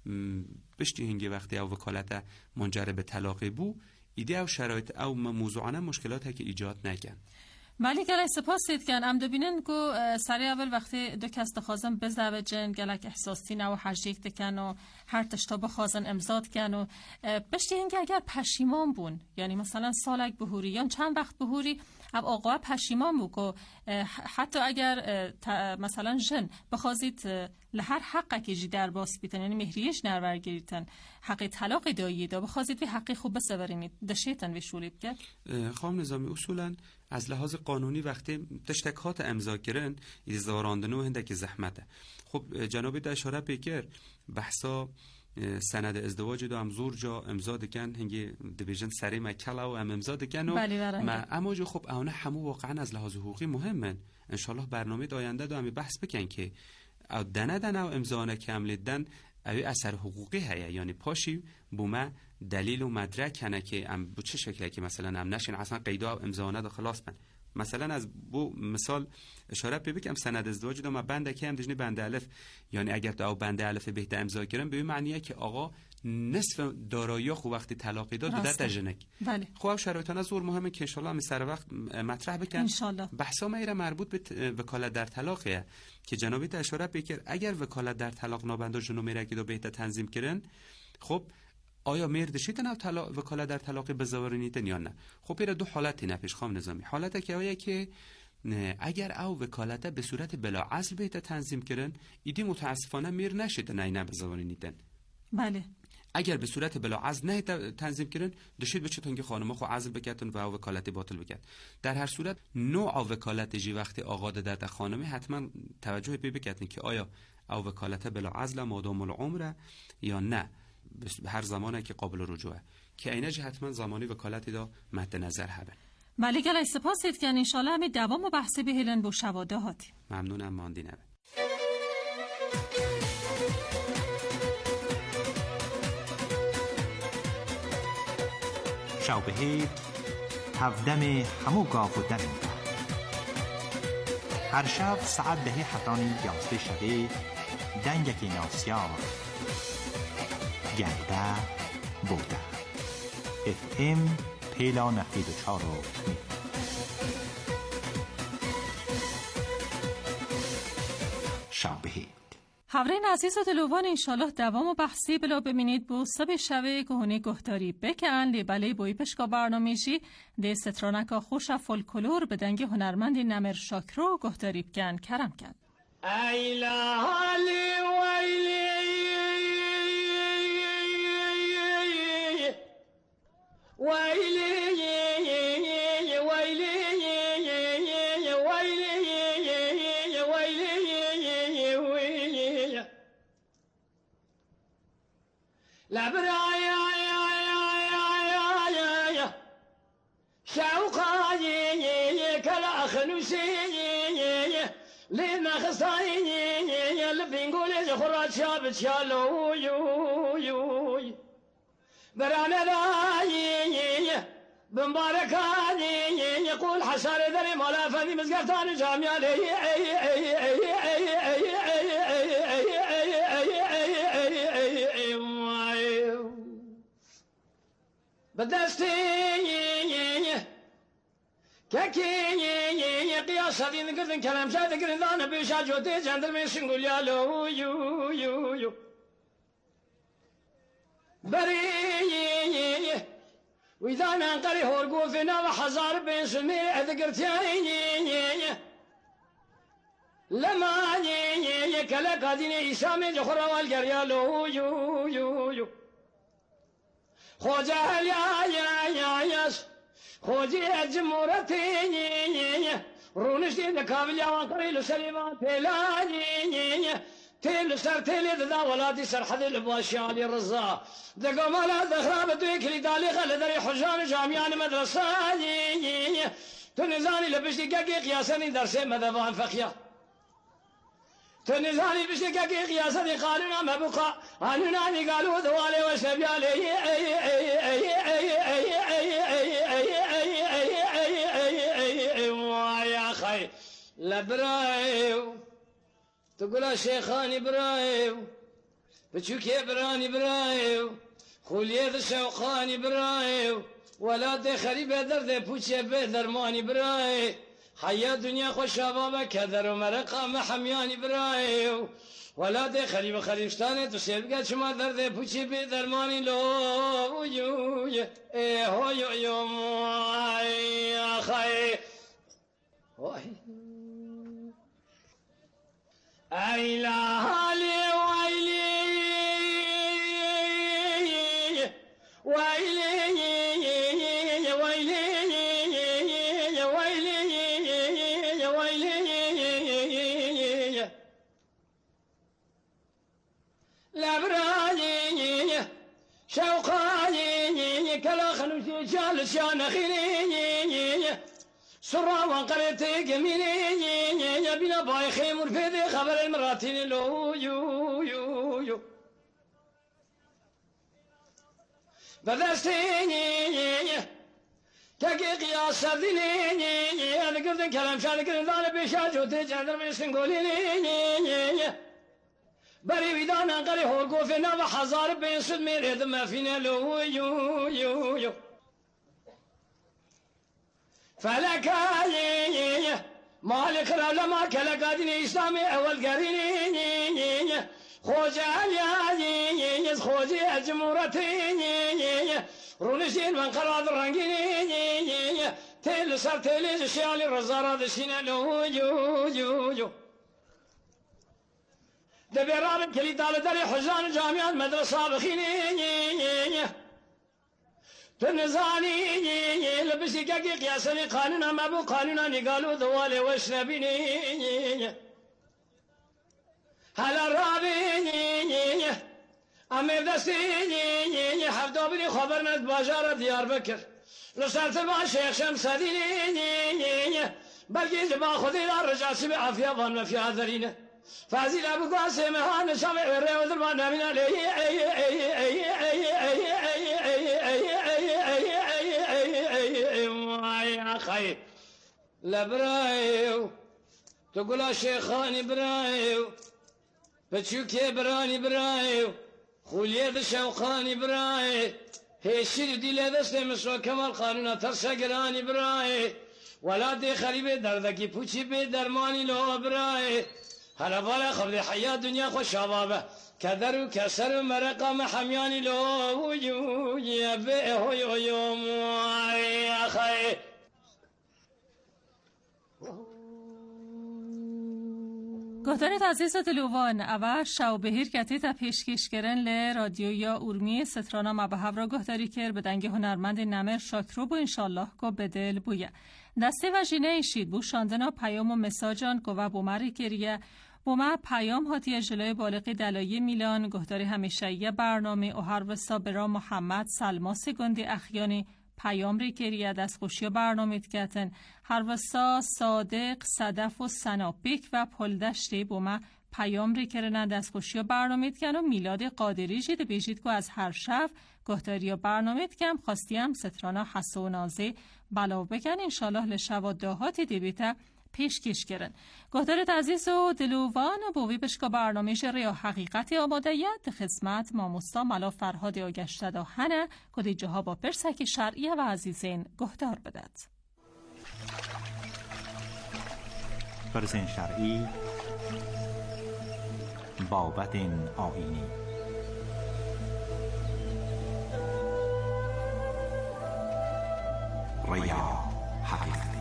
بشتی هنگی وقتی او وکالت منجر به طلاق بو ایده او شرایط او موضوعانه مشکلات که ایجاد نکن. ولی گلک سپاسید کن ام دبینن که سری اول وقتی دو کس دخوازن بزوجن گلک احساسی نو حجیک دکن و هر تشتا بخوازن امزاد کن و بشتی هنگی اگر پشیمان بون یعنی مثلا سالک بهوری یا چند وقت بهوری اب آقا پشیمان بو که حتی اگر مثلا جن بخوازید لهر حقا که جی در باس بیتن یعنی مهریش نرور گریتن حقی طلاق دایی دا بخوازید وی حقی خوب بسورینید دشیتن وی شولیب کرد. خانم نظامی اصولا از لحاظ قانونی وقتی تشتکات امضا کردن ایزاراندنو هنده که زحمته. خب جناب ده اشاره پیکر بحثا سند ازدواج دو هم زور جا امضا دکن هنگی دیویژن سری مکلا و امضا دکن و اما جو خب اونه همو واقعا از لحاظ حقوقی مهمن انشالله برنامه آینده دو همی بحث بکن که او دنه و امضا نکملیدن اوی اثر حقوقی هیا یعنی پاشی بومه دلیل و مدرک کنه که ام بو چه شکلی که مثلا ام نشین اصلا قیدا و امضا نده خلاص بن مثلا از بو مثال اشاره بکم سند ازدواج دو ما بنده که هم دجنی بنده الف یعنی اگر تو بنده الف بهت امضا کردن به معنیه که آقا نصف دارایی خو وقتی طلاق داد بده تجنک. بله. خب شرایطا زور مهمه که ان شاء الله می سر وقت مطرح بکن ان شاء الله. بحثا میره مربوط به وکالت در طلاقه که جنابی اشاره بکر اگر وکالت در طلاق نابنده جنو میره که دو بهت تنظیم کردن خب آیا مردشیتن او طلاق وکالت در طلاق بزاورنیتن یا نه. خب ایره دو حالتی نپیش خام نظامی حالت که آیا که اگر او وکالت به صورت بلا اصل بهت تنظیم کردن ایدی متاسفانه میر نشیتن نه بزاورنیتن. بله. اگر به صورت بلا عزل نه تنظیم کردن دشید بچتون که خانم خو عزل بکتن و وکالت باطل بکرد. در هر صورت نوع وکالت جی وقتی آقا در خانمی حتما توجه بکتن که آیا او وکالت بلا عزل مادام العمر یا نه هر زمانه که قابل رجوعه که اینه حتما زمانی وکالتی دا مد نظر هبن. مالی گلای سپاسید که ان شاء الله همی دوام و بحثی به هلن بو شواده هاتی. ممنونم ماندی نبه. شاوبهیر هفدم همو گاف و دم هر شب ساعت به حتانی 11 شبه دنگکی ناسیار گرده بوده FM پیلا 94 شاوبهیر حورین عزیز و دلوان انشالله دوام و بحثی بلا ببینید بو سب شوه گهونه گهداری بکن لیبله بوی پشکا برنامه‌شی ده سترانکا خوش فولکلور به دنگ هنرمند نمر شاکرو گهداری بکن کرم کن. ای لالی ویلی ویلی شوقاي كلا خنوسي لما خصاي لبي نقول خرات شاب شالو يو برانا راي بمباركاني يقول حسار ذري مولا فذي مزقفتان جامعة بدستي كاكي قياس هذه نقدر كلام شاد قردان بيشا جوتي جندر من سنقول يا لو يو بري وإذا ننقري هورقو فينا وحزار بين سمي أذكرتي لما كلا قادين إسامي جخرا والقريا لو يو خوجه يا خوجي الجمهورتي رونش دي نكابل يا وانقري لسليمان تلاني تيل سر تيل ذا ولادي سر حد الباشيالي الرزا دقو مالا ذخراب دويك لي دالي خلدري حجان جامعان مدرسة تنزاني لبشتي قاقي قياساني درسي مذبان فخيا تنزاني بشتي قاقي قياساني قالونا مبقى عنوناني قالوا ذوالي وشبيالي يا خي لبرايو تقول شيخاني برايو بتشوكي براني برايو خولية شوقاني برايو ولاد خريبة درد بوشي بدرماني براي حياة دنيا خوش شبابة كدر ومرقة محمياني برايو ولاد خريبة خريبشتاني تسيبقى شما درد بوشي بدرماني لو يو يو يا خي أي لاهالي لبراني شوقاني كلا خنوشي شال شان خيري سرا وانقرتي جميلي بنا باي خيمر في خبر المراتين لو يو بدستيني تاكي قياس سرديني انا قلت كلام شان قلت انا بيشاجو تجندر من سنقوليني بري ويدانا قري هورقو فينا وحزار بين سد ميريد ما فينا لو يو فلكاي مالك لما كلا قادني إسلامي أول قريني خوجة الياني خوجة الجمهورتي رونسين من قراد الرنجيني تيل سر تيل شيالي رزارة دسينا لو يو دبيران كلي دال داري حزان جامعة مدرسة بخيني تنزاني لبسي كاكي قياسني قانونا ما بو قانونا نقالوا ذوالي واشنبيني هلا رابيني أمي دستيني حفظوا بني خبرنا بباجارة ديار بكر لسرت مع شيخ شمس ديني بلقي زبا خذي الرجال سبع عافية ظن في عذرينه فازي لابو قاسم هان شمع وري وذربانا من عليه يا خي لبرايو تقول شيخاني برايو بتشوكي براني برايو خولية شوقاني براي هيشير دي لدست مسوا كمال قانونا ترسا قراني براي ولادي خريبي دردكي پوچي بي درماني لو براي هلا بالا خبر حياة دنيا خوش شبابه كدر وكسر مرقة محمياني لو يا بيه يوم يا خي گهدارت عزیز دلوان اول شو بهیر کتی تا پیشکش کرن ل رادیو یا ارمی سترانا مبهو را گهداری کرد به دنگ هنرمند نمر شاکرو بو انشالله کو بدل بویه دسته و جینه ایشید بو شاندنا پیام و مساجان کو و بو مری کریه بو ما پیام هاتی جلوی بالقی دلایی میلان گهداری همیشهیه برنامه او هر و صابرا محمد سلماس گندی اخیانی پیام ری کریه دست خوشی برنامه کتن هر وسا صادق صدف و سناپیک و پلدشتی با ما پیام ری کرنه دست خوشی برنامه کن و میلاد قادری جید بیجید که از هر شب گهداری برنامه کم خواستیم سترانا حسو نازه بلاو بکن انشالله لشب و داهاتی دیبیته پیشکش کرن گهدارت عزیز و دلوان و بوی بشکا برنامه ریا حقیقتی آماده ید خدمت ماموستا ملا فرهاد آگشته داهنه کدی جاها با پرسک شرعی و عزیزین گهدار بدد پرسین شرعی بابت آیینی ریا حقیقتی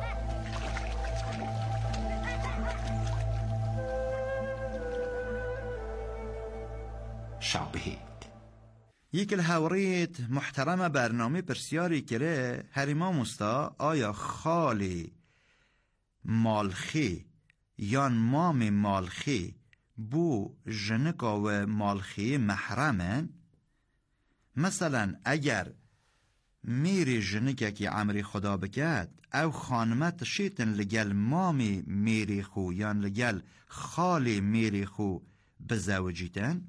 شابهید یک الهوریت محترم برنامه پرسیاری کره هریما مستا آیا خالی مالخی یا مام مالخی بو جنکا و مالخی محرمن؟ مثلا اگر میری جنکه که عمری خدا بکد او خانمت شیطن لگل مامی میری خو یا لگل خالی میری خو بزوجیتن؟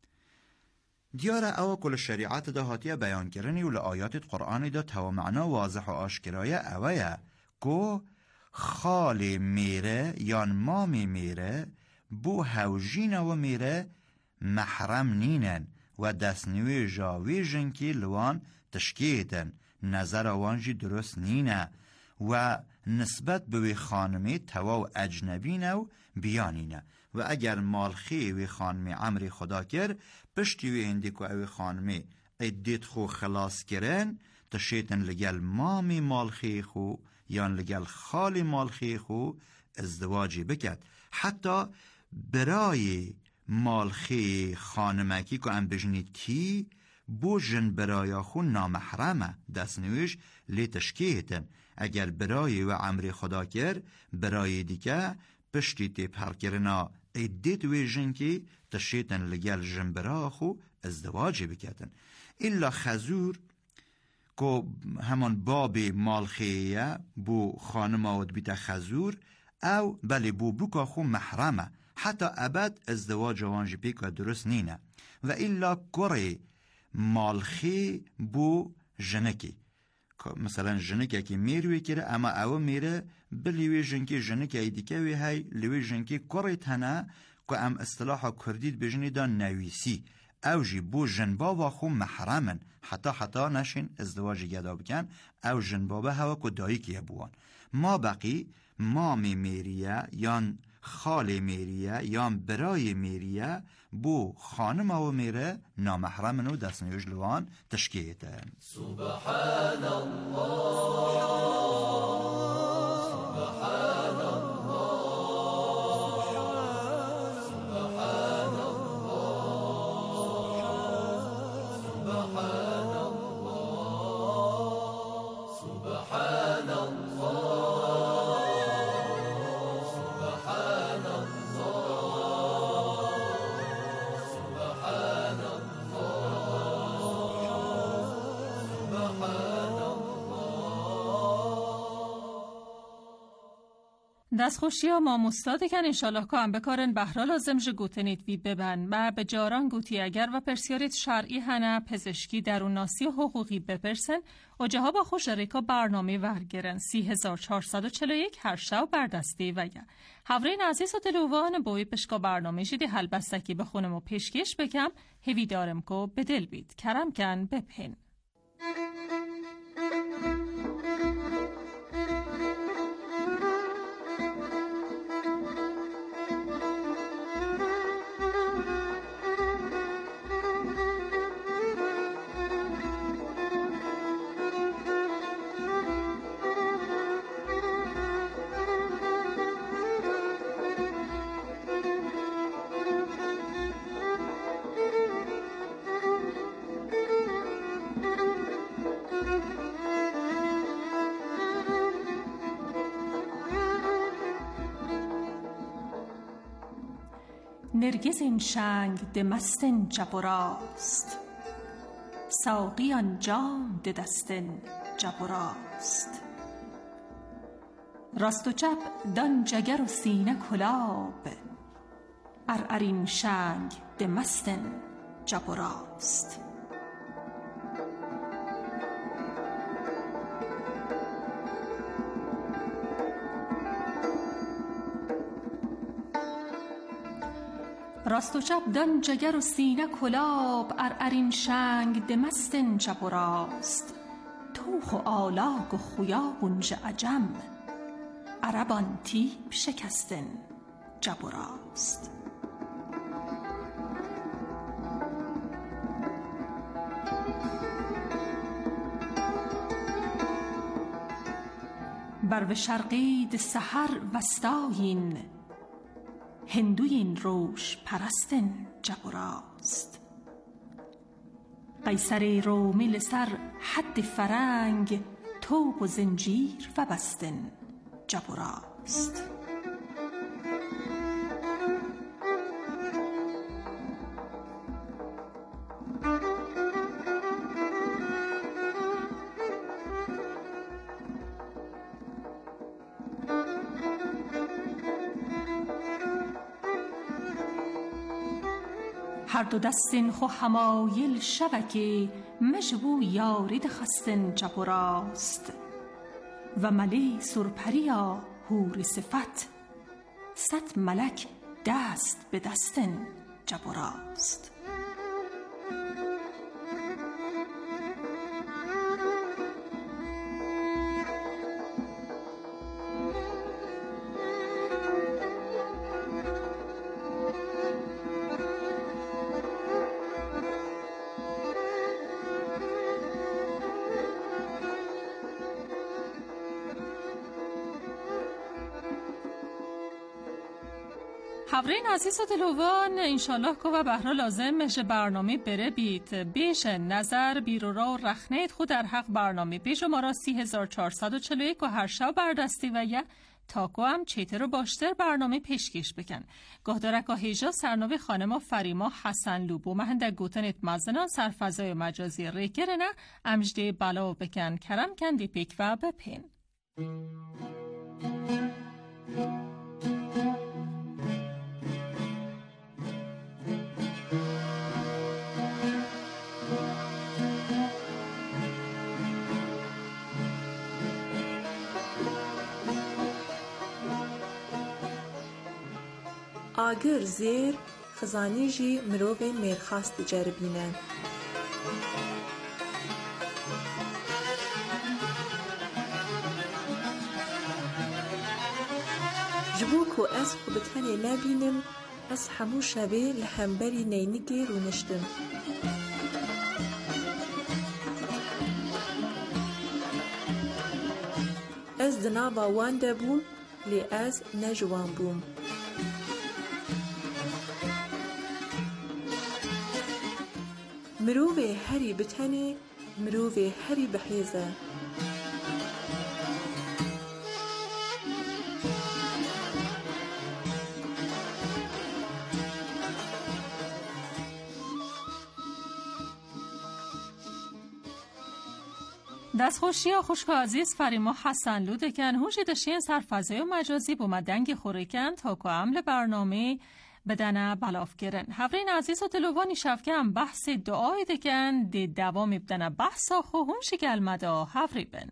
دیاره او کل شریعت ده هاتیه بیان کرنی و لآیات قرآنی ده تو معنا واضح و آشکرایه اوه که خالی میره یا مامی میره بو هوجین و میره محرم نینن و دستنوی جاوی جنکی لوان تشکیتن نظر وانجی درست نینه و نسبت به خانمی تواو اجنبی نو بیانینه و اگر مالخی وی خانمی عمری خدا کر پشتی وی هندی که اوی خانمی ایدید خو خلاص کرن تشیطن لگل مامی مالخی خو یا لگل خالی مالخی خو ازدواجی بکد حتی برای مالخی خانمکی که ام بجنی تی بو جن برای خو نامحرمه دست نویش لی تشکیهتن اگر برای و عمری خدا کر برای دیگه پشتی تی پر کرنا ایدید وی جن که تشیطن لگل جن برای خو ازدواجی بکدن ایلا خزور که همان باب مالخیه بو خانم آود بیت خزور او بلی بو بوکا خو محرمه حتی ابد ازدواج وانجی پیک و درست نینه و ایلا کره مالخی بو جنکی مثلا جنکی که میروی کره اما او میره بلیوی جنکی جنکی ایدیکه وی های لیوی جنکی کره تنه که ام اصطلاح کردید بجنی دا نویسی او جی بو جنبابا خو محرمن حتی نشین ازدواج گدا بکن او جنبابا هوا که دایی که بوان ما بقی مامی میریه یا خالی میریه یا برای میریه بو خانم او میره نامحرمن و دست نیوش لوان تشکیهتن سبحان الله سبحان الله سبحان الله سبحان الله سبحان الله دستخوشی ها ماموستاده کن انشالله که هم بکارن بهرا لازم جه گوتنید وی ببن و به جاران گوتی اگر و پرسیارید شرعی هنه پزشکی درون ناسی حقوقی بپرسن و جها با خوش ریکا برنامه ورگرن 3441 هر شو بردستی و یه هورین عزیز و دلوان بوی پشکا برنامه جدی حل بستکی بخونم و پیشکش بکم هوی دارم که به دل بید کرم کن بپن نرگس این شنگ ده مستن جب و راست، ساقیان جام ده دستن جب و راست. راست و چپ دان جگر و سینه کلاب، ارین شنگ ده مستن جب و راست. راست و چپ دان جگر و سینه کلاب، ارین شنگ ده مستن جب و راست. توخ و آلاگ و خویابونج عجم، عربان تیب شکستن جب و راست. بر و شرقی ده سحر وستاین، هندوین روش پرستن جب و راست. قیصر رومی لسر حد فرنگ، توق و زنجیر و بستن جب و راست. هر دو دستین خو همایل شبکه، مجبو یارید خستن جب و راست. و ملی سرپریا حور صفت، صد ملک دست به دستن جب و راست. حضرین عزیز و دلوان، انشالله که و بهرا لازم مشه برنامه بره بیت بیش نظر بیرو را و رخنید خود در حق برنامه بیش ما را 3441 و هر شب بردستی و یه تاکو هم چیتر رو باشتر برنامه پیشکش بکن. گهدارک و هیجا سرنوی خانما فریما حسن لوبو مهنده گوتنت مزنان سرفضای مجازی ریکرنه امجده بلاو بکن کرم کندی پیک و بپین. آگر زیر خزانی جی مروف میرخواست جربینن. جبو کو از خوبتنی نبینم، از همو شبه لحنبری نینگی رو نشتم. از دنابا وانده بوم، لی از نجوان بوم. مروه هری بتنه، مروه هری بحیزه. دستخوشی ها خوشکا عزیز فریما حسن لوده کن هوشی دشین سرفضای و مجازی بومدنگ خوری کن تا که عمل برنامه بدن بلاف گرن. حفرین عزیز و دلوانی شفکه هم بحث دعای دکن دی دوام بدن بحثا خو هونشی گلمده حفری بن.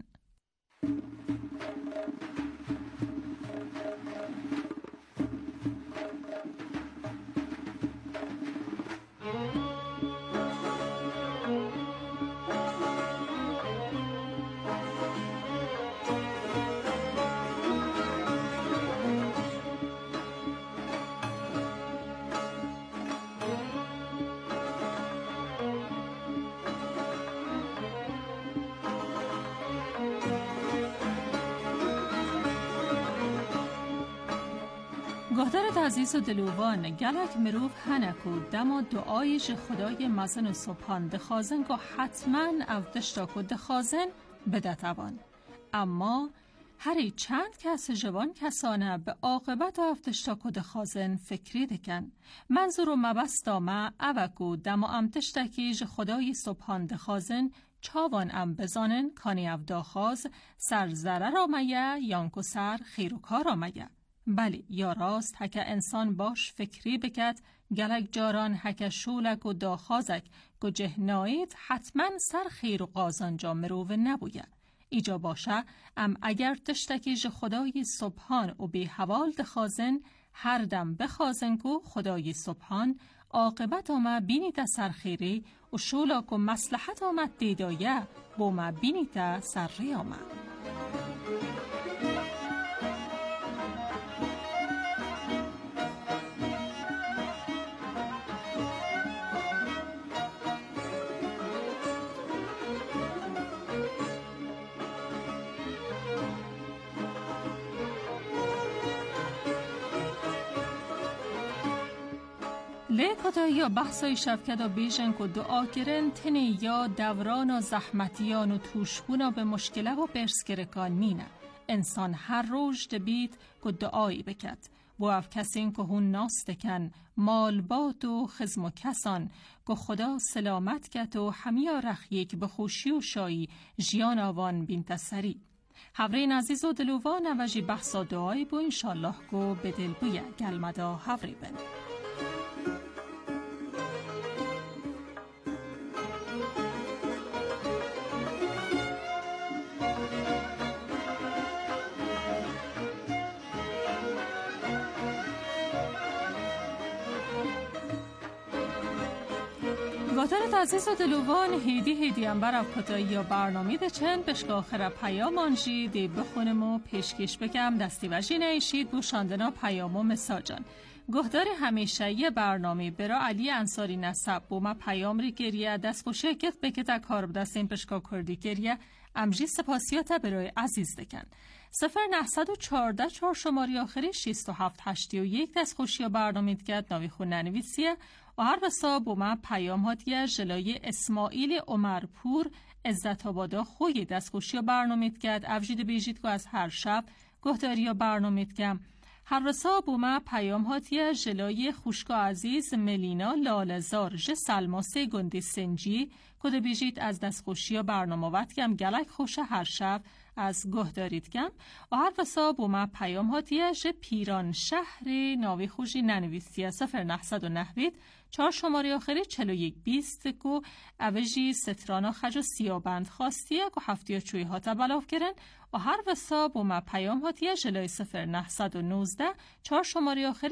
گهدارت عزیز و دلوان گلک مروف هنکو دما دعایش خدای مزن و سبحان دخازن که حتما او دشتا که دخازن بده توان. اما هری چند کس جوان کسانه به عاقبت آفتشتا کد خازن فکری دکن. منظور و مبستا ما اوکو دم و امتشتکی ج خدای سبحان دخازن چاوان ام بزانن کانی افدا خاز سر زره را میه یانکو سر خیروکا را میه. بلی یا راست هکه انسان باش فکری بکد گلک جاران هکه شولک و داخازک گو جهنایید حتما سر خیر و قازان جا مروه نبویه. ایجا باشه ام اگر تشتکی ج خدای سبحان و به حوال دخازن هر دم بخازن کو خدای سبحان عاقبت آمه بینیت سر خیری و شولاک و مصلحت آمد دیدایه بو ما بینیت سر ری آمد. لیکتا یا بحثای شفکت و بیشن که دعا کرن تنی یا دوران و زحمتیان و توشبونا به مشکله و برسکرکان نینه. انسان هر روز دبید که دعایی بکد. بو اف کسین که هون ناستکن مالبات و خزم و کسان که خدا سلامت کت و همیا رخیک به خوشی و شایی جیان آوان بین تسری. هورین عزیز و دلوان و جی بحثا دعایی بو انشالله که به دل بویه گلمدا هوری بن. گاترت عزیز و دلوان هیدی انبر اف کتایی یا برنامی ده چند بشک آخر پیامانجی دی بخونم و پیشکش بکم دستی وجی نیشید بو شاندنا پیام و مساجان. گهدار همیشه یه برنامه برا علی انصاری نسب بو ما پیام ری گریه دست خوشه کت بکت کار بدستین پشکا کردی گریه امجی سپاسیات برای عزیز دکن. 0914 4 شماری آخری 6781 دست خوشی برنامه دکت ناوی خون ننویسیه و هر بسا بو ما پیام هاتیه جلای اسماعیل عمرپور عزت آبادا خوی دست خوشی برنامه دکت افجید بیجید که از هر شب گهداری برنامه دکم. هر رسا بو ما پیام هاتیه جلای خوشگا عزیز ملینا لالزار ج سلماسه گندی سنجی کده بیجید از دست خوشی برنامه وقت کم گلک خوش هر شب از گه دارید کم و هر وسا بو ما پیام هاتیه ج پیران شهر ناوی خوشی ننویسیه 0990 4 شماره آخری 4120 کو اوجی سترانا خج و سیابند خواستیه که هفته چوی هاتا بلاف کرن و هر وسا بو ما پیام هاتیه جلای 0919 4 شماره آخری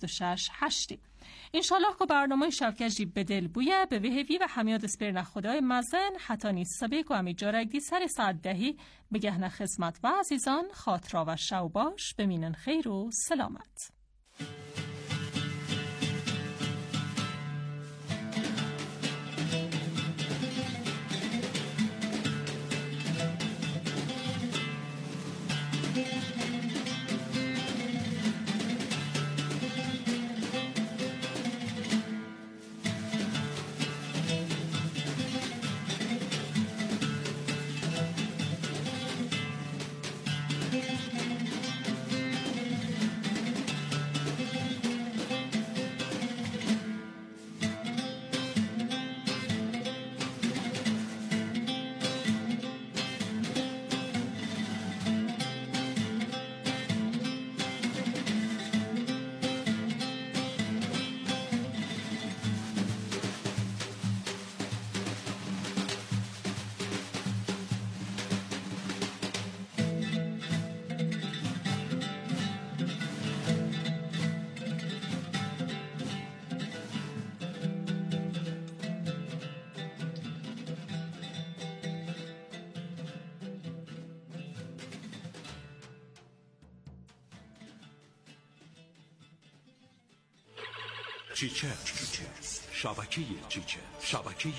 668 انشالله که برنامه شبکجی بدل بویه به وحوی و همیاد اسپرن خدای مزن حتی نیست سبیک و همی جارگدی سر ساعت دهی بگهن خدمت و عزیزان خاطرا و شوباش بمینن خیر و سلامت. چیچه شبکه چیچه